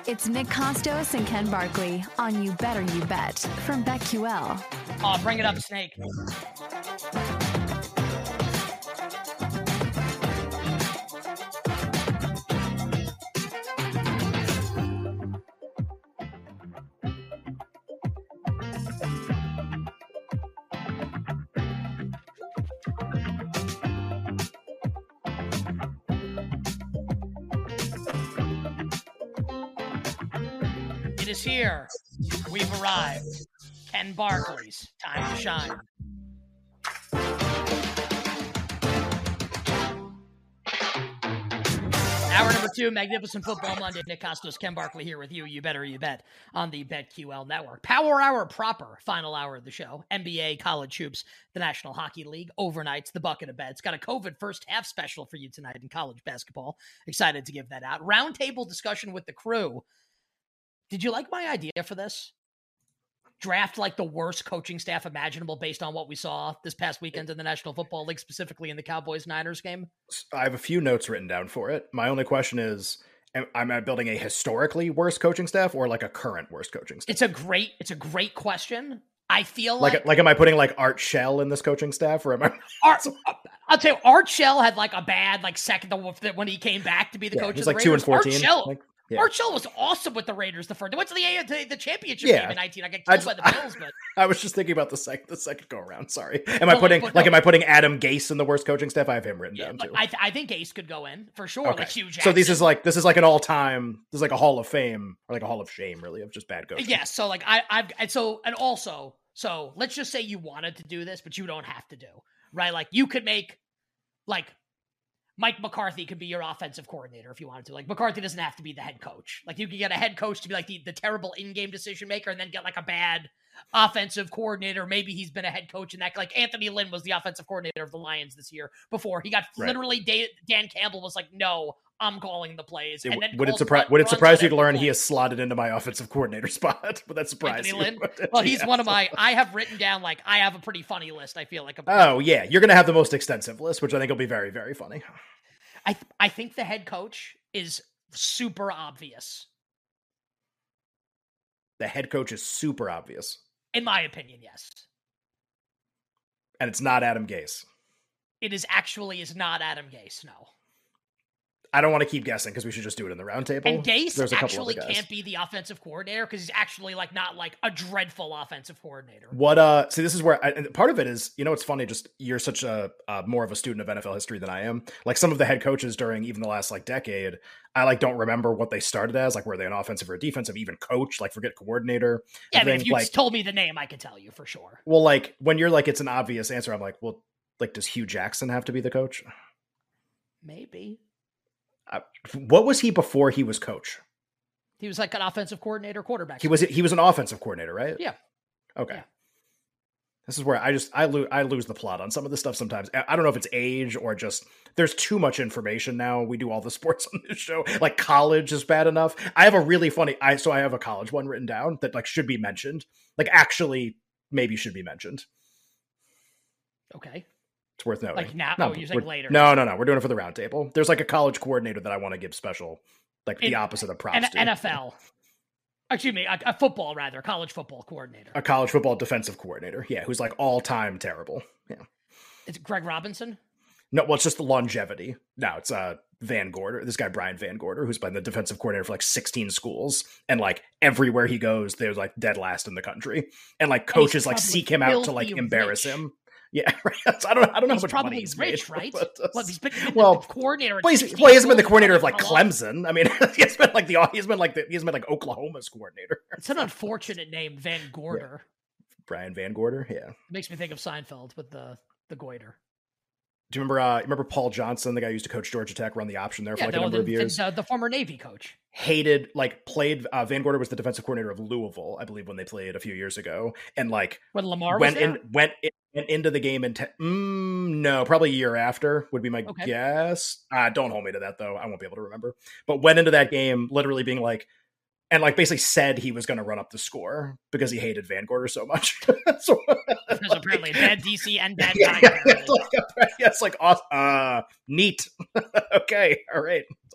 It's Nick Costos and Ken Barkley on You Better You Bet from BetQL. Oh, bring it up, Snake. It is here. We've arrived. Ken Barkley's time to shine. Hour number 2, Magnificent Football Monday. Nick Costos, Ken Barkley here with you. You better you bet on the BetQL network. Power hour proper, final hour of the show. NBA, college hoops, the National Hockey League, overnights, the bucket of bets. Got a COVID first half special for you tonight in college basketball. Excited to give that out. Roundtable discussion with the crew. Did you like my idea for this? Draft like the worst coaching staff imaginable based on what we saw this past weekend in the National Football League, specifically in the Cowboys-Niners game? I have a few notes written down for it. My only question is, am I building a historically worst coaching staff or like a current worst coaching staff? It's a great question. I feel like am I putting like Art Shell in this coaching staff, or am I? I'll tell you, Art Shell had like a bad second when he came back to be the coach. He's of the like Raiders. 2-14. Art Shell was awesome with the Raiders. They went to the championship game in 19. I got killed by the Bills, but I was just thinking about the second go around. Sorry, am I putting Adam Gase in the worst coaching staff? I have him written down too. I think Gase could go in for sure. Okay. Like Hugh Jackson. So this is like an all time. This is like a Hall of Fame or like a Hall of Shame, really, of just bad coaching. Yeah. So so let's just say you wanted to do this, but you don't have to do right. Like you could make Mike McCarthy could be your offensive coordinator if you wanted to. Like McCarthy doesn't have to be the head coach. Like you could get a head coach to be like the terrible in-game decision maker and then get like a bad offensive coordinator. Maybe he's been a head coach in that. Like Anthony Lynn was the offensive coordinator of the Lions this year before he got literally Dan Campbell was like, no, I'm calling the plays. And then would it surprise you to learn he has slotted into my offensive coordinator spot? Would that surprise you? Lynn? Well, he's one of my. I have written down I have a pretty funny list. I feel like. Oh yeah, you're gonna have the most extensive list, which I think will be very, very funny. I think the head coach is super obvious. The head coach is super obvious. In my opinion, yes. And it's not Adam Gase. It is not Adam Gase, no. I don't want to keep guessing because we should just do it in the roundtable. And Gase actually can't be the offensive coordinator because he's actually not a dreadful offensive coordinator. See, this is where part of it is, it's funny. Just you're such a more of a student of NFL history than I am. Like some of the head coaches during even the last decade, I don't remember what they started as. Like, were they an offensive or a defensive? Even coach? Forget coordinator. Yeah, I mean, if you told me the name, I could tell you for sure. Well, when you're it's an obvious answer, I'm well, does Hugh Jackson have to be the coach? Maybe. What was he before he was coach? He was an offensive coordinator, quarterback. He was an offensive coordinator, right? Yeah. Okay. Yeah. This is where I lose the plot on some of this stuff sometimes. I don't know if it's age or just there's too much information now. We do all the sports on this show. College is bad enough. I have a really funny. I have a college one written down that should be mentioned. Actually, maybe should be mentioned. Okay. It's worth noting. Now? You're saying later? No. We're doing it for the roundtable. There's a college coordinator that I want to give special, the opposite of props to. NFL. Excuse me, a football rather, college football coordinator. A college football defensive coordinator. Yeah, who's all-time terrible. Yeah. Is it Greg Robinson? No, well, it's just the longevity. No, it's Van Gorder. This guy, Brian Van Gorder, who's been the defensive coordinator for 16 schools. And everywhere he goes, there's dead last in the country. And coaches seek him out to embarrass him. Yeah, right. I don't know how much money he's rich, made, right? But, he's been the coordinator. Well, he hasn't been the coordinator of Clemson. I mean, he's been Oklahoma's coordinator. It's an unfortunate name, Van Gorder. Yeah. Brian Van Gorder. Yeah, makes me think of Seinfeld with the goiter. Do you remember Paul Johnson, the guy who used to coach Georgia Tech, run the option there for a number of years? The former Navy coach. Played Van Gorder was the defensive coordinator of Louisville, I believe, when they played a few years ago, and when Lamar was there? went into the game no, probably a year after would be my guess. Don't hold me to that though. I won't be able to remember. But went into that game literally being and basically said he was going to run up the score because he hated Van Gorder so much. There's apparently bad DC and bad guy. It's awesome. Neat. Okay, all right.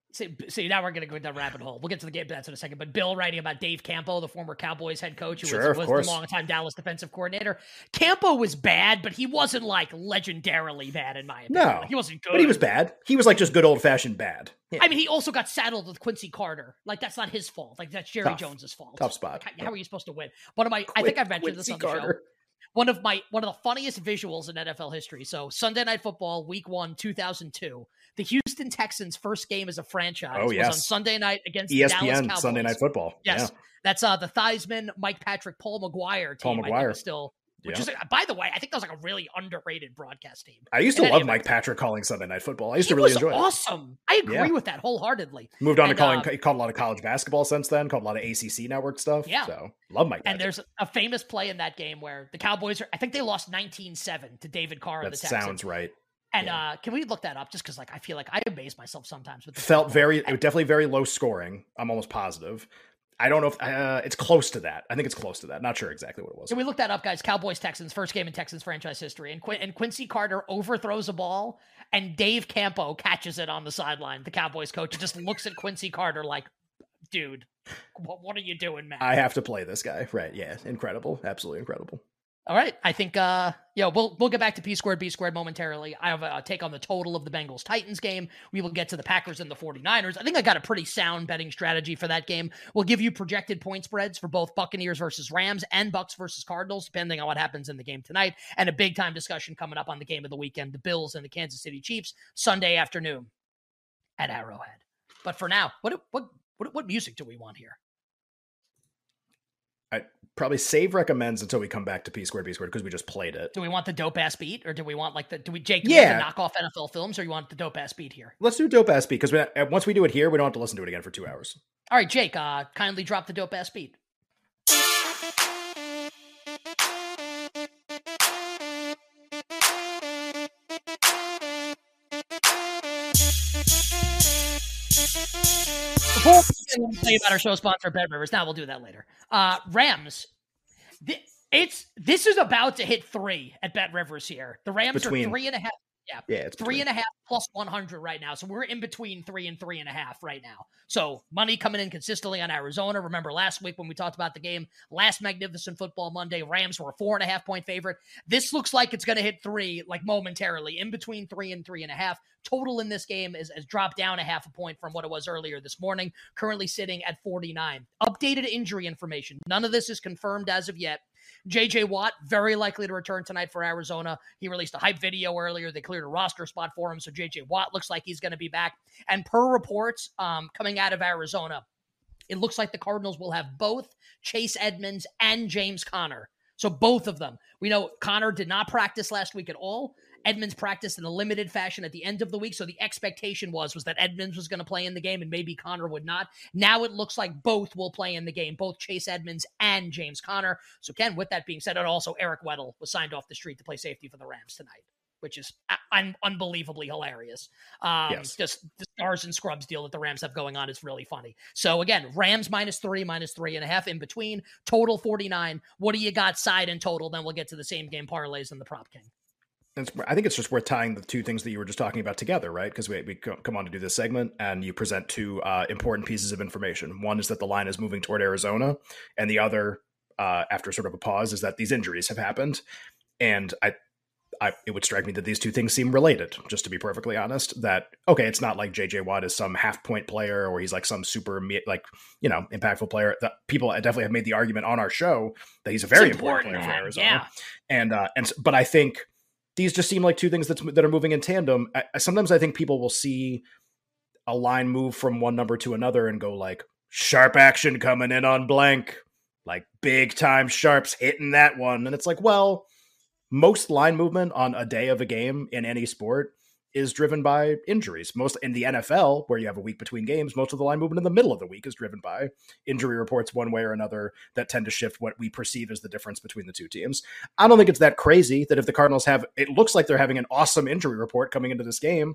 See, now we're going to go down the rabbit hole. We'll get to the game bets in a second. But Bill writing about Dave Campo, the former Cowboys head coach, who was the longtime Dallas defensive coordinator. Campo was bad, but he wasn't like legendarily bad in my opinion. No, like, he wasn't good. But he was bad. He was like just good old fashioned bad. Yeah. I mean, he also got saddled with Quincy Carter. Like, that's not his fault. Like, that's Jerry Jones's fault. Tough spot. Like, how are you supposed to win? I think I've mentioned this on the show. One of the funniest visuals in NFL history. So Sunday Night Football, Week 1, 2002. The Houston Texans' first game as a franchise was on Sunday night against the Dallas Cowboys. Sunday Night Football. Yes, that's the Theismann, Mike Patrick, Paul McGuire team. I think still. Which is, by the way, I think that was like a really underrated broadcast team. I used to love Mike Patrick calling Sunday Night Football. I used to really enjoy it. Awesome. I agree with that wholeheartedly. Moved on to he called a lot of college basketball since then, called a lot of ACC network stuff. Yeah. So love Mike Patrick. And there's a famous play in that game where the Cowboys I think they lost 19-7 to David Carr and the Texans. That sounds right. And can we look that up? Just because like I feel like I amaze myself sometimes with it was definitely very low scoring. I'm almost positive. I don't know if it's close to that. I think it's close to that. Not sure exactly what it was. Can we look that up, guys? Cowboys-Texans, first game in Texans franchise history. And Quincy Carter overthrows a ball, and Dave Campo catches it on the sideline. The Cowboys coach just looks at Quincy Carter like, dude, what are you doing, man? I have to play this guy. Right, yeah. Incredible. Absolutely incredible. All right. I think, we'll get back to P squared, B squared momentarily. I have a take on the total of the Bengals-Titans game. We will get to the Packers and the 49ers. I think I got a pretty sound betting strategy for that game. We'll give you projected point spreads for both Buccaneers versus Rams and Bucks versus Cardinals, depending on what happens in the game tonight. And a big time discussion coming up on the game of the weekend, the Bills and the Kansas City Chiefs, Sunday afternoon at Arrowhead. But for now, what music do we want here? I probably save recommends until we come back to P squared, B squared, because we just played it. Do we want the dope ass beat, or do we want Jake, do we want the knockoff NFL films, or you want the dope ass beat here? Let's do dope ass beat, because once we do it here, we don't have to listen to it again for 2 hours. All right, Jake, kindly drop the dope ass beat. Before we tell you about our show sponsor, Bet Rivers. Now we'll do that later. Rams. This is about to hit 3 at Bet Rivers here. The Rams are 3.5. Yeah, it's 3.5 plus 100 right now. So we're in between 3 and 3.5 right now. So money coming in consistently on Arizona. Remember last week when we talked about the game, last Magnificent Football Monday, Rams were a 4.5 point favorite. This looks like it's going to hit 3 like momentarily, in between 3 and 3.5. Total in this game has dropped down 0.5 point from what it was earlier this morning, currently sitting at 49. Updated injury information. None of this is confirmed as of yet. J.J. Watt, very likely to return tonight for Arizona. He released a hype video earlier. They cleared a roster spot for him, so J.J. Watt looks like he's going to be back. And per reports coming out of Arizona, it looks like the Cardinals will have both Chase Edmonds and James Conner. So both of them. We know Conner did not practice last week at all. Edmonds practiced in a limited fashion at the end of the week, so the expectation was that Edmonds was going to play in the game and maybe Conner would not. Now it looks like both will play in the game, both Chase Edmonds and James Conner. So, Ken, with that being said, and also Eric Weddle was signed off the street to play safety for the Rams tonight, which is unbelievably hilarious. Yes. Just the stars and scrubs deal that the Rams have going on is really funny. So, again, Rams -3, -3.5 in between, total 49. What do you got side and total? Then we'll get to the same game parlays and the prop king. I think it's just worth tying the two things that you were just talking about together, right? Because we come on to do this segment and you present two important pieces of information. One is that the line is moving toward Arizona, and the other, after sort of a pause, is that these injuries have happened. And it would strike me that these two things seem related, just to be perfectly honest. That, okay, it's not like J.J. Watt is some half-point player or he's like some super, impactful player. That people definitely have made the argument on our show that he's a very important player for Arizona. Yeah. But I think these just seem like two things that are moving in tandem. Sometimes I think people will see a line move from one number to another and go like, sharp action coming in on blank, like big time sharps hitting that one. And it's like, well, most line movement on a day of a game in any sport is driven by injuries. Most in the NFL, where you have a week between games, most of the line movement in the middle of the week is driven by injury reports one way or another that tend to shift what we perceive as the difference between the two teams. I don't think it's that crazy that if the Cardinals it looks like they're having an awesome injury report coming into this game,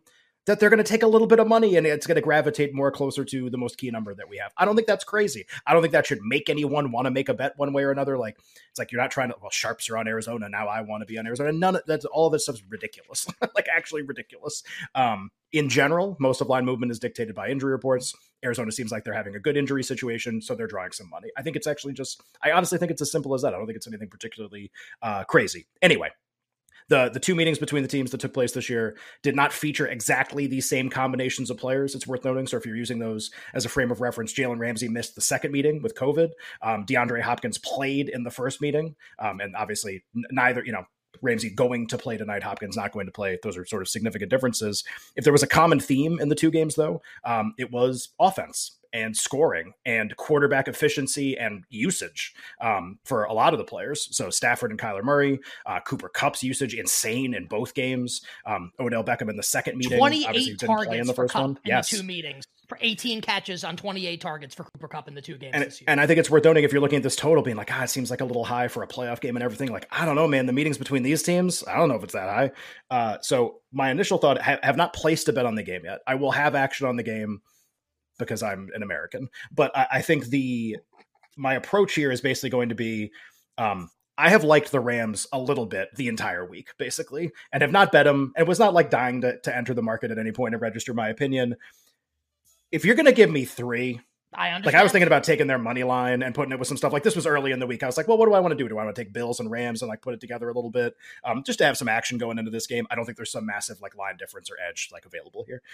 that they're going to take a little bit of money and it's going to gravitate more closer to the most key number that we have. I don't think that's crazy. I don't think that should make anyone want to make a bet one way or another. Like, it's like, you're not trying to, well, sharps are on Arizona. Now I want to be on Arizona. None of that's, all of this stuff's ridiculous. Like, actually ridiculous. In general, most of line movement is dictated by injury reports. Arizona seems like they're having a good injury situation, so they're drawing some money. I think it's actually I honestly think it's as simple as that. I don't think it's anything particularly crazy. Anyway, the two meetings between the teams that took place this year did not feature exactly the same combinations of players. It's worth noting. So if you're using those as a frame of reference, Jalen Ramsey missed the second meeting with COVID. DeAndre Hopkins played in the first meeting. And obviously neither, Ramsey going to play tonight, Hopkins not going to play. Those are sort of significant differences. If there was a common theme in the two games, though, it was offense and scoring and quarterback efficiency and usage for a lot of the players. So Stafford and Kyler Murray, Cooper Kupp's usage, insane in both games. Odell Beckham in the second meeting. 28 targets in the first one. In the two meetings. For 18 catches on 28 targets for Cooper Kupp in the two games this year. And I think it's worth noting, if you're looking at this total, being like, it seems like a little high for a playoff game and everything. Like, I don't know, man. The meetings between these teams, I don't know if it's that high. So my initial thought, have not placed a bet on the game yet. I will have action on the game because I'm an American. But I think my approach here is basically going to be, I have liked the Rams a little bit the entire week, basically, and have not bet them. And was not like dying to enter the market at any point and register my opinion. If you're going to give me 3, I understand. Like, I was thinking about taking their money line and putting it with some stuff. Like, this was early in the week. I was like, well, what do I want to do? Do I want to take Bills and Rams and like put it together a little bit, just to have some action going into this game? I don't think there's some massive like line difference or edge like available here.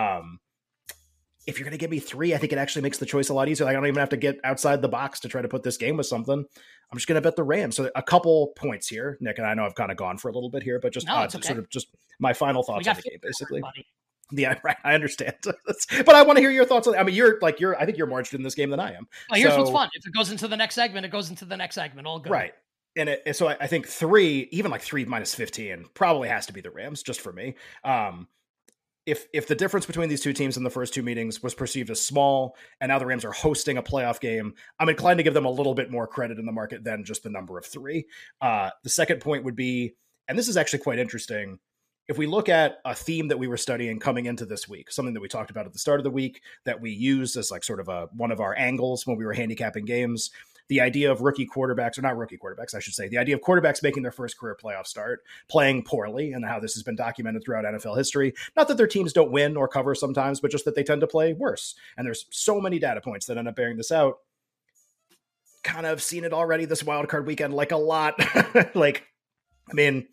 If you're going to give me 3, I think it actually makes the choice a lot easier. Like, I don't even have to get outside the box to try to put this game with something. I'm just going to bet the Rams. So a couple points here, Nick, and I know I've kind of gone for a little bit here, but just sort of just my final thoughts on the game, basically. Yeah, right. I understand, but I want to hear your thoughts on. I mean, I think you're more interested in this game than I am. Well, here's what's fun: if it goes into the next segment, it goes into the next segment. All good, right? And so I think 3, even like 3 minus 15, probably has to be the Rams, just for me. If the difference between these two teams in the first two meetings was perceived as small, and now the Rams are hosting a playoff game, I'm inclined to give them a little bit more credit in the market than just the number of 3. The second point would be, and this is actually quite interesting. If we look at a theme that we were studying coming into this week, something that we talked about at the start of the week that we used as like sort of one of our angles when we were handicapping games, the idea of rookie quarterbacks, or not rookie quarterbacks, I should say, the idea of quarterbacks making their first career playoff start, playing poorly, and how this has been documented throughout NFL history. Not that their teams don't win or cover sometimes, but just that they tend to play worse. And there's so many data points that end up bearing this out. Kind of seen it already this wildcard weekend, like a lot. Like, I mean,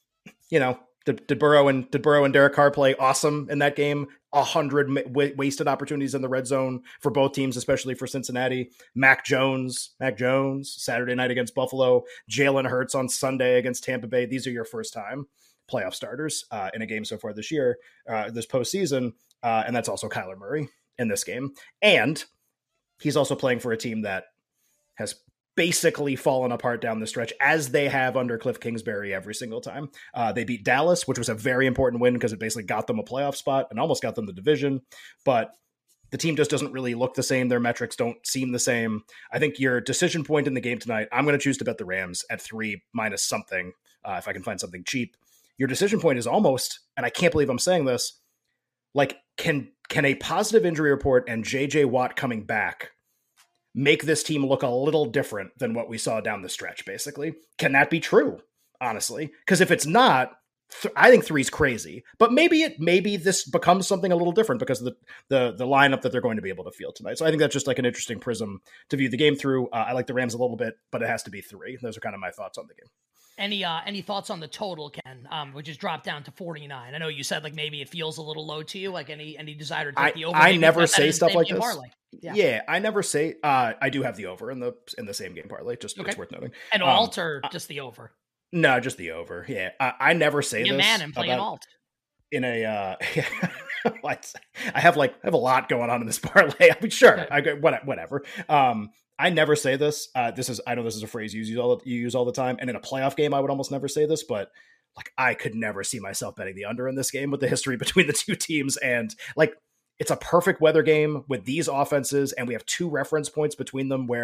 Did Burrow and Derek Carr play awesome in that game? 100 wasted opportunities in the red zone for both teams, especially for Cincinnati. Mac Jones, Saturday night against Buffalo. Jalen Hurts on Sunday against Tampa Bay. These are your first time playoff starters in a game so far this year, this postseason. And that's also Kyler Murray in this game. And he's also playing for a team that has basically fallen apart down the stretch, as they have under Cliff Kingsbury every single time. They beat Dallas, which was a very important win because it basically got them a playoff spot and almost got them the division. But the team just doesn't really look the same. Their metrics don't seem the same. I think your decision point in the game tonight, I'm going to choose to bet the Rams at 3 minus something, if I can find something cheap. Your decision point is almost, and I can't believe I'm saying this, like, can a positive injury report and JJ Watt coming back make this team look a little different than what we saw down the stretch, basically? Can that be true, honestly? Because if it's not, I think 3's crazy. But maybe this becomes something a little different because of the lineup that they're going to be able to field tonight. So I think that's just like an interesting prism to view the game through. I like the Rams a little bit, but it has to be 3. Those are kind of my thoughts on the game. Any thoughts on the total, Ken, which has dropped down to 49? I know you said like maybe it feels a little low to you, like any desire to take the over. I never say stuff like this. Parlay. Yeah, I never say. I do have the over in the same game parlay. Just It's worth noting. And alt or just the over? No, just the over. Yeah, I never say this. Man, and play an alt. In a, I have a lot going on in this parlay. I mean, sure, whatever. I never say this. I know this is a phrase you use all the time. And in a playoff game, I would almost never say this, but like, I could never see myself betting the under in this game with the history between the two teams. And like, it's a perfect weather game with these offenses. And we have 2 reference points between them where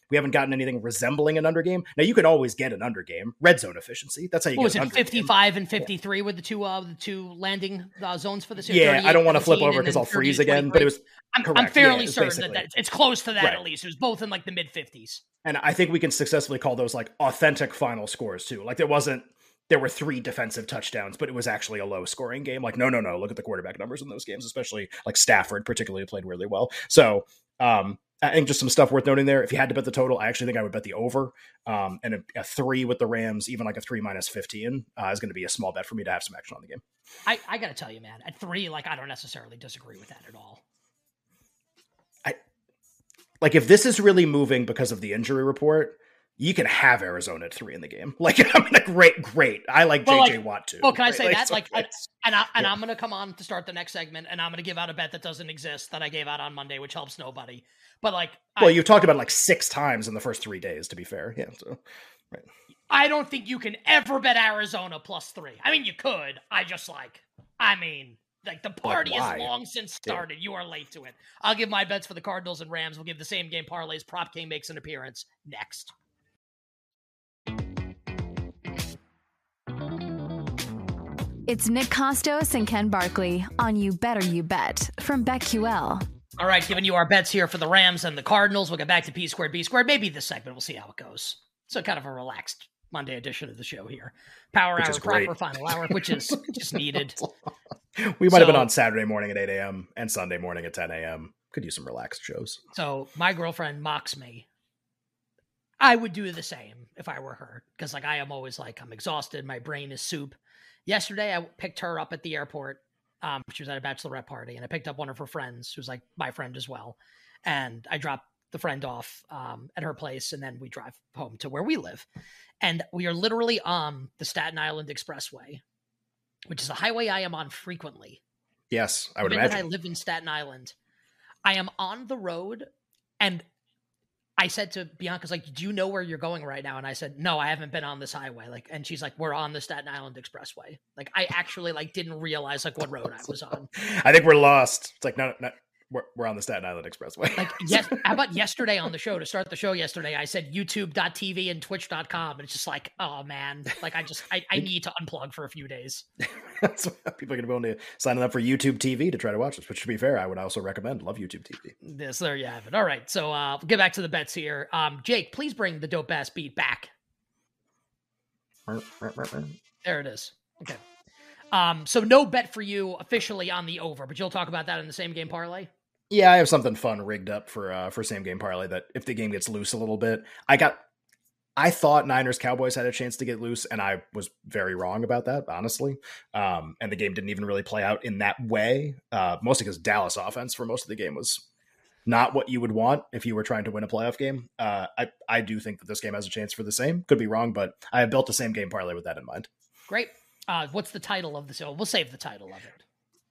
We haven't gotten anything resembling an under game. Now you can always get an under game. Red zone efficiency. That's how you What get was an it, under 55 game. and 53 with the two landing zones for this? Yeah, I don't want to flip over because I'll freeze again, but it was I'm fairly certain that it's close to that at least. It was both in like the mid 50s. And I think we can successfully call those like authentic final scores too. Like there were 3 defensive touchdowns, but it was actually a low scoring game. Like, no. Look at the quarterback numbers in those games, especially like Stafford particularly played really well. So I think just some stuff worth noting there. If you had to bet the total, I actually think I would bet the over. And a 3 with the Rams, even like a 3 minus 15 is going to be a small bet for me to have some action on the game. I got to tell you, man, at 3, like I don't necessarily disagree with that at all. Like if this is really moving because of the injury report, you can have Arizona at 3 in the game. Like, I mean, great. I like JJ Watt too. Well, can I say that? So I'm going to come on to start the next segment, and I'm going to give out a bet that doesn't exist that I gave out on Monday, which helps nobody. But like, you've talked about it like 6 times in the first 3 days. To be fair, yeah. So, right. I don't think you can ever bet Arizona +3. I mean, you could. Like the party is long since started. Yeah. You are late to it. I'll give my bets for the Cardinals and Rams. We'll give the same game parlays. Prop King makes an appearance next. It's Nick Kostos and Ken Barkley on You Better You Bet from BetQL. All right, giving you our bets here for the Rams and the Cardinals. We'll get back to P squared, B squared. Maybe this segment. We'll see how it goes. So kind of a relaxed Monday edition of the show here. Power hour, proper final hour, which is just needed. We might have been on Saturday morning at 8 a.m. and Sunday morning at 10 a.m. Could use some relaxed shows. So my girlfriend mocks me. I would do the same if I were her, because like I am always like, I'm exhausted. My brain is soup. Yesterday, I picked her up at the airport. She was at a bachelorette party, and I picked up one of her friends, who's like my friend as well. And I dropped the friend off at her place, and then we drive home to where we live. And we are literally on the Staten Island Expressway, which is a highway I am on frequently. Yes, I would imagine. That I live in Staten Island. I am on the road, and I said to Bianca's like, do you know where you're going right now? And I said, no, I haven't been on this highway. Like, and she's like, we're on the Staten Island Expressway. Like, I actually like didn't realize like what road I was on. I think we're lost. It's like, no, we're on the Staten Island Expressway. Like, yes. How about yesterday on the show, to start the show yesterday, I said youtube.tv and twitch.com. And it's just like, oh man, like I need to unplug for a few days. That's what people are going to be able to sign up for YouTube TV to try to watch this, which to be fair, I would also recommend. Love YouTube TV. Yes, there you have it. All right. So we'll get back to the bets here. Jake, please bring the dope ass beat back. There it is. Okay. So no bet for you officially on the over, but you'll talk about that in the same game parlay. Yeah, I have something fun rigged up for same game parlay that if the game gets loose a little bit, I thought Niners Cowboys had a chance to get loose, and I was very wrong about that, honestly. And the game didn't even really play out in that way, mostly because Dallas offense for most of the game was not what you would want if you were trying to win a playoff game. I do think that this game has a chance for the same. Could be wrong, but I have built the same game parlay with that in mind. Great. What's the title of the show? We'll save the title of it.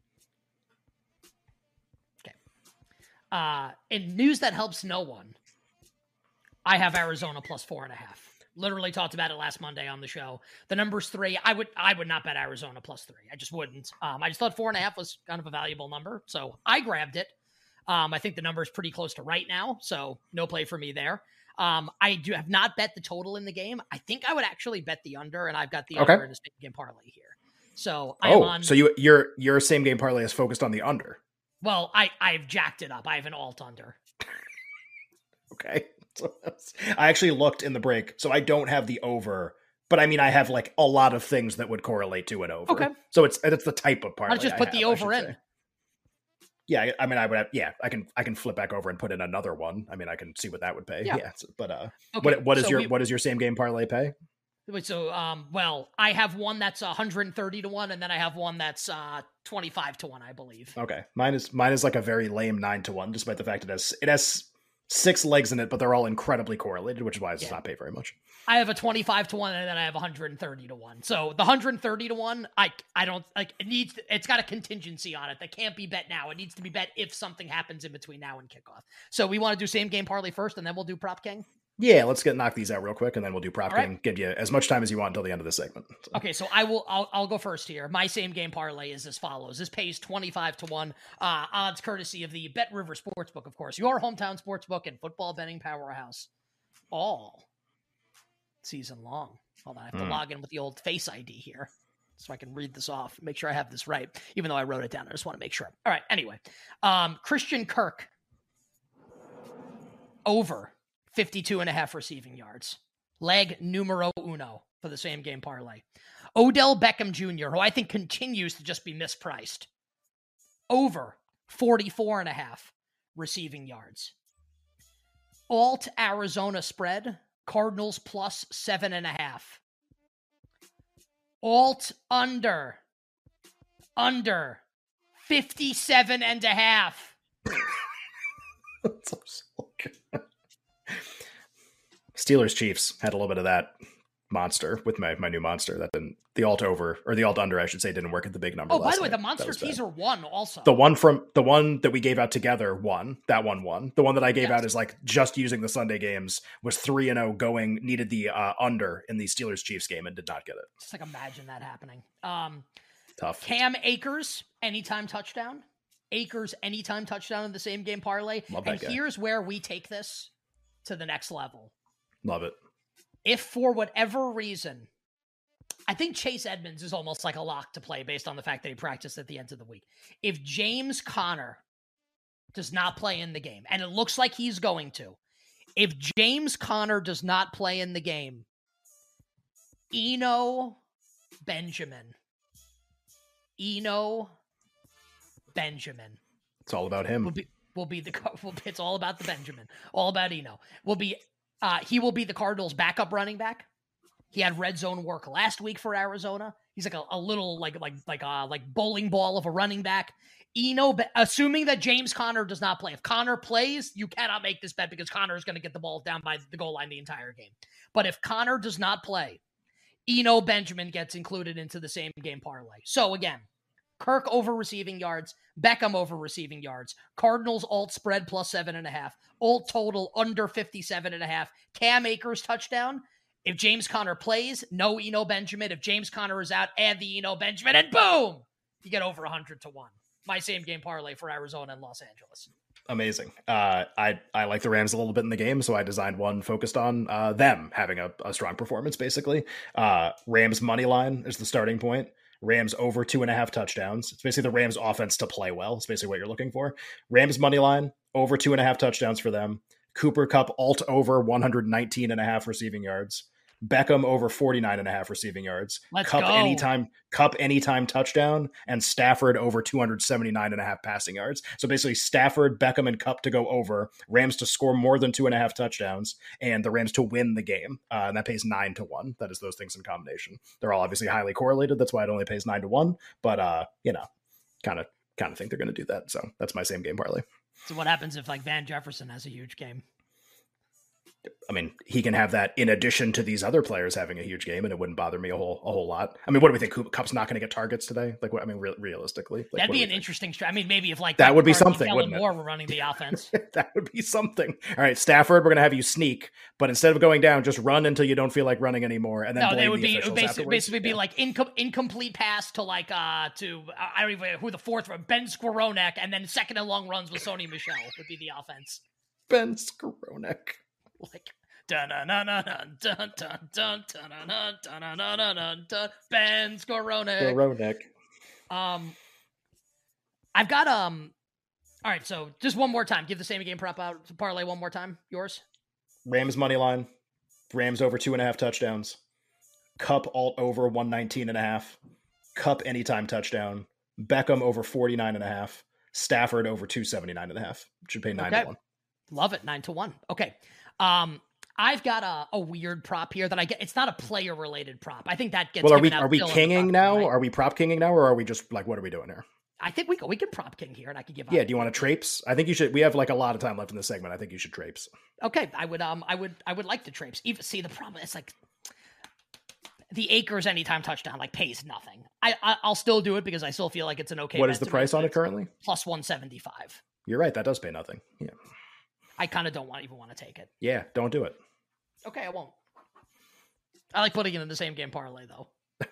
In news that helps no one, I have Arizona +4.5. Literally talked about it last Monday on the show. The number's 3. I would not bet Arizona +3. I just wouldn't. I just thought 4.5 was kind of a valuable number, so I grabbed it. I think the number is pretty close to right now, so no play for me there. I have not bet the total in the game. I think I would actually bet the under, and I've got the under in the same game parlay here. So so your same game parlay is focused on the under. Well, I've jacked it up. I have an alt under. Okay. So I actually looked in the break, so I don't have the over, but I mean, I have like a lot of things that would correlate to an over. Okay. So it's the type of parlay. I'll just put the over in. Say. Yeah, I mean, I would have. Yeah, I can flip back over and put in another one. I mean, I can see what that would pay. Yeah, but okay. what is your same game parlay pay? So, well, I have one that's 130 to 1, and then I have one that's 25 to 1, I believe. Okay, mine is like a very lame 9 to 1, despite the fact it has 6 legs in it, but they're all incredibly correlated, which is why it does not pay very much. I have a 25 to 1, and then I have 130 to 1. So the 130 to 1, I don't like. It's got a contingency on it that can't be bet now. It needs to be bet if something happens in between now and kickoff. So we want to do same game parlay first, and then we'll do Prop King. Yeah, let's knock these out real quick, and then we'll do Prop King. Give you as much time as you want until the end of the segment. So. Okay, so I'll go first here. My same game parlay is as follows. This pays 25 to 1. Odds courtesy of the Bet River Sportsbook, of course. Your hometown sportsbook and football betting powerhouse. all season long. Hold on, I have to log in with the old Face ID here so I can read this off, make sure I have this right. Even though I wrote it down, I just want to make sure. All right, anyway. Christian Kirk, over 52.5 receiving yards. Leg numero uno for the same game parlay. Odell Beckham Jr., who I think continues to just be mispriced. Over 44.5 receiving yards. Alt Arizona spread, Cardinals plus 7.5. Alt under 57.5. Steelers Chiefs had a little bit of that monster with my new monster. That didn't, the alt over, or the alt under, I should say, didn't work at the big number. Oh, by the way, night. the monster teaser won also. The one that we gave out together won. That one won. The one that I gave out is like just using the Sunday games was 3-0 going, needed the under in the Steelers Chiefs game and did not get it. Just like imagine that happening. Tough. Cam Akers, anytime touchdown. Akers, anytime touchdown in the same game parlay. And here's where we take this to the next level. Love it. If for whatever reason, I think Chase Edmonds is almost like a lock to play based on the fact that he practiced at the end of the week. If James Conner does not play in the game, and it looks like he's going to, if James Conner does not play in the game, Eno Benjamin. It's all about him. It's all about the Benjamin. All about Eno. He will be the Cardinals' backup running back. He had red zone work last week for Arizona. He's like a little like bowling ball of a running back. Assuming that James Conner does not play. If Conner plays, you cannot make this bet because Conner is going to get the ball down by the goal line the entire game. But if Conner does not play, Eno Benjamin gets included into the same game parlay. So again, Kirk over receiving yards, Beckham over receiving yards, Cardinals alt spread plus 7.5, alt total under 57.5, Cam Akers touchdown. If James Conner plays, no Eno Benjamin. If James Conner is out, add the Eno Benjamin, and boom, you get over 100 to 1. My same game parlay for Arizona and Los Angeles. Amazing. I like the Rams a little bit in the game, so I designed one focused on them having a strong performance, basically. Rams money line is the starting point. Rams over 2.5 touchdowns. It's basically the Rams offense to play well. It's basically what you're looking for. Rams money line, over 2.5 touchdowns for them. Cooper Kupp alt over 119.5 receiving yards. Beckham over 49.5 receiving yards. Let's Kupp go. Kupp anytime touchdown, and Stafford over 279.5 passing yards. So basically Stafford, Beckham, and Kupp to go over, Rams to score more than 2.5 touchdowns, and the Rams to win the game. And that pays 9 to 1. That is those things in combination. They're all obviously highly correlated. That's why it only pays 9 to 1. But kind of think they're going to do that. So that's my same game parlay. So what happens if like Van Jefferson has a huge game? I mean, he can have that in addition to these other players having a huge game, and it wouldn't bother me a whole lot. I mean, what do we think? Kupp's not going to get targets today? Like, what? I mean, realistically, like, that'd be an interesting. I mean, maybe if like that would be something. Kellen Moore were running the offense. That would be something. All right, Stafford, we're going to have you sneak, but instead of going down, just run until you don't feel like running anymore, and then it would basically be like incomplete pass to like I don't even know who the fourth one, Ben Skowronek, and then second and long runs with Sony Michel would be the offense. Ben Skowronek, like. Ben Skowronek. I've got all right, so just one more time. Give the same game prop out parlay one more time. Yours? Rams money line. Rams over 2.5 touchdowns. Kupp alt over 119.5. Kupp anytime touchdown. Beckham over 49.5. Stafford over 279.5. Should pay 9 to 1. Love it. 9 to 1. Okay. I've got a weird prop here that I get. It's not a player related prop. I think that gets. Well, are we kinging now? Right? Are we prop kinging now, or are we just like, what are we doing here? I think we can prop king here, and I could give. Yeah. Do you want to traipse? I think you should. We have like a lot of time left in this segment. I think you should traipse. Okay. I would like to traipse. Even see the problem. It's like the Akers anytime touchdown like pays nothing. I'll still do it because I still feel like it's an okay. What is the price on it currently? Plus 175. You're right. That does pay nothing. Yeah. I kind of don't even want to take it. Yeah, don't do it. Okay, I won't. I like putting it in the same game parlay though.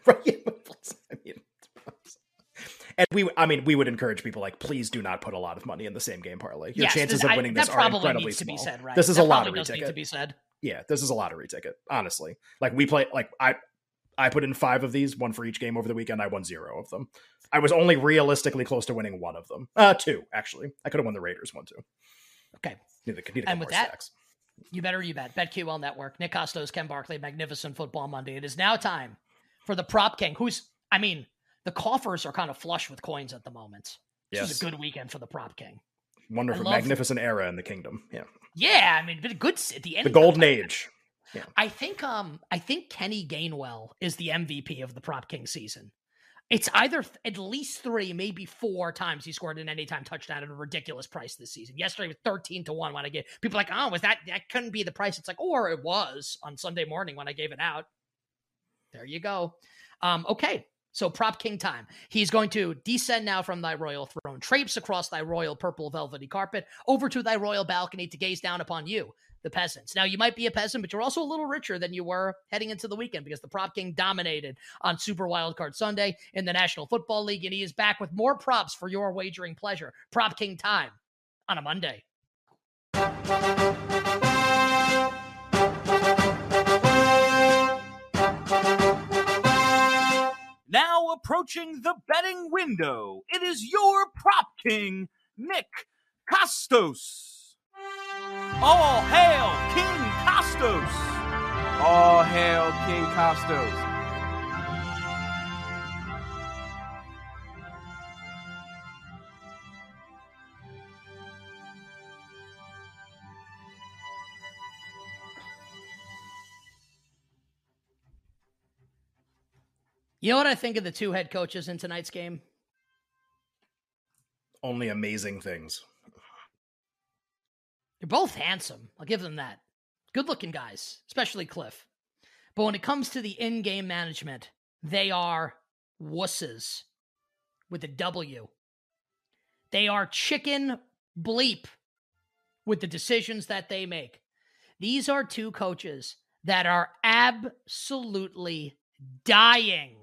And we would encourage people like, please do not put a lot of money in the same game parlay. Your chances of winning this are incredibly small. Said, right? This is that a lottery does ticket. Need to be said. Yeah, this is a lottery ticket, honestly. Like we play, like I put in 5 of these, one for each game over the weekend. I won 0 of them. I was only realistically close to winning 1 of them. 2, actually. I could have won the Raiders one too. Okay. Need to and with that, stacks. You better you bet. BetQL Network, Nick Kostos, Ken Barkley, Magnificent Football Monday. It is now time for the Prop King, the coffers are kind of flush with coins at the moment. This is a good weekend for the Prop King. Wonderful, magnificent era in the kingdom. Yeah. Yeah, I mean, been good at the end. The golden age. Yeah. I think Kenny Gainwell is the MVP of the Prop King season. It's either at least 3, maybe 4 times he scored an anytime touchdown at a ridiculous price this season. Yesterday was 13-1 when I gave people like, oh, was that couldn't be the price? It's like, or it was on Sunday morning when I gave it out. There you go. Okay. So Prop King time. He's going to descend now from thy royal throne, traipse across thy royal purple velvety carpet, over to thy royal balcony to gaze down upon you, the peasants. Now, you might be a peasant, but you're also a little richer than you were heading into the weekend because the Prop King dominated on Super Wildcard Sunday in the National Football League, and he is back with more props for your wagering pleasure. Prop King time on a Monday. Now approaching the betting window, it is your Prop King, Nick Kostos. All hail King Kostos! All hail King Kostos. You know what I think of the 2 head coaches in tonight's game? Only amazing things. They're both handsome. I'll give them that. Good-looking guys, especially Cliff. But when it comes to the in-game management, they are wusses with a W. They are chicken bleep with the decisions that they make. These are 2 coaches that are absolutely dying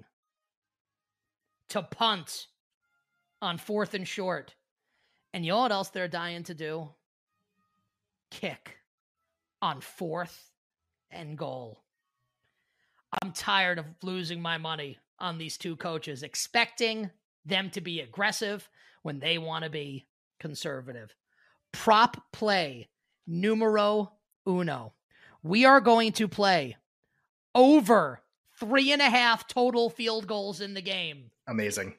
to punt on 4th and short. And you know what else they're dying to do? Kick on 4th and goal. I'm tired of losing my money on these 2 coaches, expecting them to be aggressive when they want to be conservative. Prop play numero uno. We are going to play over 3.5 total field goals in the game. Amazing.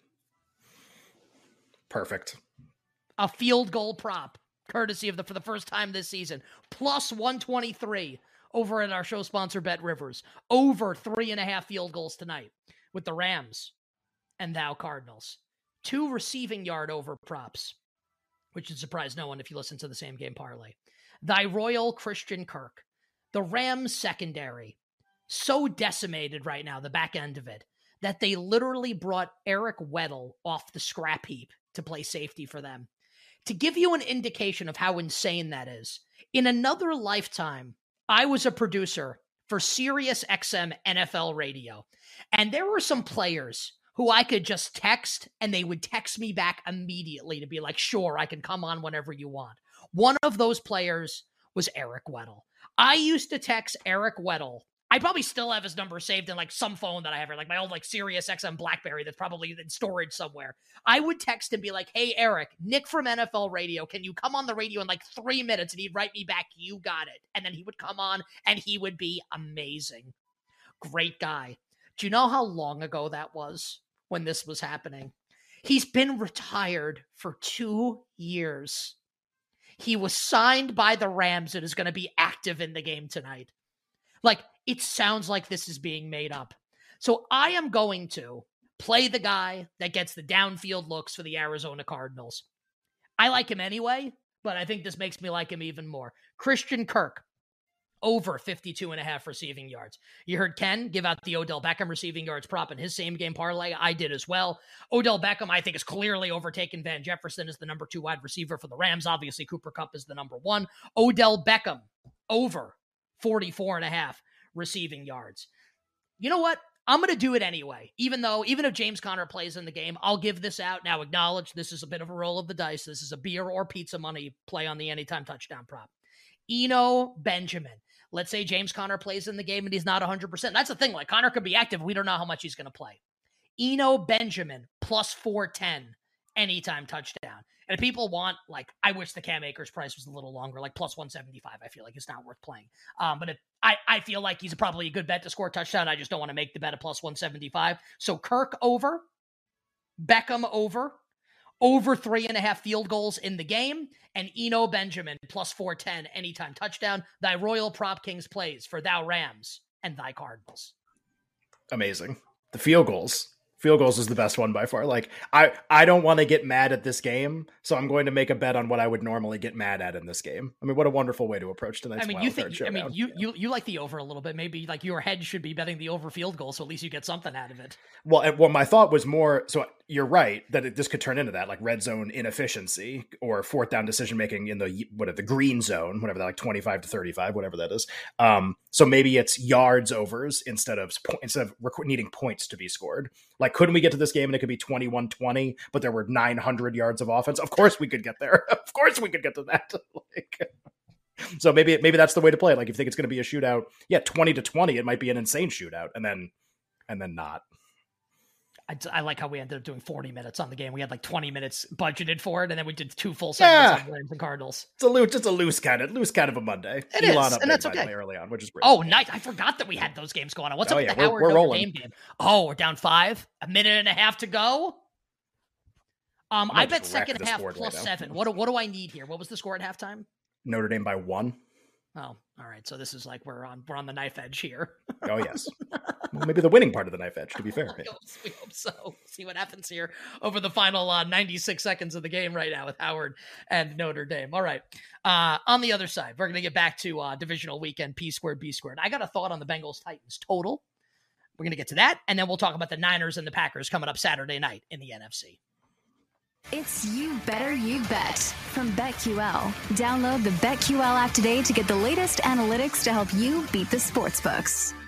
Perfect. A field goal prop, courtesy of for the first time this season, plus 123 over at our show sponsor Bet Rivers. Over 3.5 field goals tonight with the Rams and thou Cardinals. 2 receiving yard over props, which would surprise no one if you listen to the same game parlay. Thy Royal Christian Kirk. The Rams secondary, so decimated right now, the back end of it, that they literally brought Eric Weddle off the scrap heap to play safety for them. To give you an indication of how insane that is, in another lifetime, I was a producer for Sirius XM NFL radio, and there were some players who I could just text, and they would text me back immediately to be like, sure, I can come on whenever you want. One of those players was Eric Weddle. I used to text Eric Weddle. I probably still have his number saved in like some phone that I have, or like my old like Sirius XM BlackBerry that's probably in storage somewhere. I would text and be like, hey, Eric, Nick from NFL Radio, can you come on the radio in like 3 minutes? And he'd write me back, you got it. And then he would come on and he would be amazing. Great guy. Do you know how long ago that was when this was happening? He's been retired for 2 years. He was signed by the Rams and is going to be active in the game tonight. Like, it sounds like this is being made up. So I am going to play the guy that gets the downfield looks for the Arizona Cardinals. I like him anyway, but I think this makes me like him even more. Christian Kirk, over 52.5 receiving yards. You heard Ken give out the Odell Beckham receiving yards prop in his same game parlay. I did as well. Odell Beckham, I think, has clearly overtaken Van Jefferson as the number 2 wide receiver for the Rams. Obviously, Cooper Kupp is the number 1. Odell Beckham, over 44.5 receiving yards. You know what? I'm going to do it anyway. Even if James Conner plays in the game, I'll give this out. Now acknowledge this is a bit of a roll of the dice. This is a beer or pizza money play on the anytime touchdown prop. Eno Benjamin. Let's say James Conner plays in the game and he's not 100%. That's the thing. Like, Conner could be active. We don't know how much he's going to play. Eno Benjamin plus 410 anytime touchdown. And if people want, like, I wish the Cam Akers price was a little longer, like plus 175. I feel like it's not worth playing. But if I feel like he's probably a good bet to score a touchdown. I just don't want to make the bet at plus 175. So Kirk over, Beckham over 3.5 field goals in the game, and Eno Benjamin plus 410 anytime touchdown. Thy Royal Prop Kings plays for thou Rams and thy Cardinals. Amazing. The field goals. Field goals is the best one by far. Like, I don't want to get mad at this game, so I'm going to make a bet on what I would normally get mad at in this game. I mean, what a wonderful way to approach tonight's wild card showdown. You like the over a little bit. Maybe like your head should be betting the over field goal, so at least you get something out of it. Well, my thought was more, so you're right that this could turn into that, like red zone inefficiency or fourth down decision making in the green zone, whatever that, like 25 to 35, whatever that is. So maybe it's yards overs instead of needing points to be scored. Like, couldn't we get to this game and it could be 21-20, but there were 900 yards of offense? Of course we could get there. Of course we could get to that. So maybe that's the way to play. Like, if you think it's going to be a shootout, 20-20, it might be an insane shootout, and then not. I like how we ended up doing 40 minutes on the game. We had like 20 minutes budgeted for it, and then we did 2 full segments on Rams and Cardinals. It's just a loose kind of a Monday. It is, and that's okay. Early on, which is great. Oh, nice! I forgot that we had those games going on. What's up with the Howard Notre Dame game? Oh, we're down 5. A minute and a half to go. I bet second half plus 7. What do I need here? What was the score at halftime? Notre Dame by 1. Oh, all right. So this is like we're on the knife edge here. Oh yes. Well, maybe the winning part of the knife edge, to be fair. We hope so. See what happens here over the final 96 seconds of the game right now with Howard and Notre Dame. All right. On the other side, we're going to get back to divisional weekend, P squared, B squared. I got a thought on the Bengals Titans total. We're going to get to that, and then we'll talk about the Niners and the Packers coming up Saturday night in the NFC. It's You Better You Bet from BetQL. Download the BetQL app today to get the latest analytics to help you beat the sportsbooks.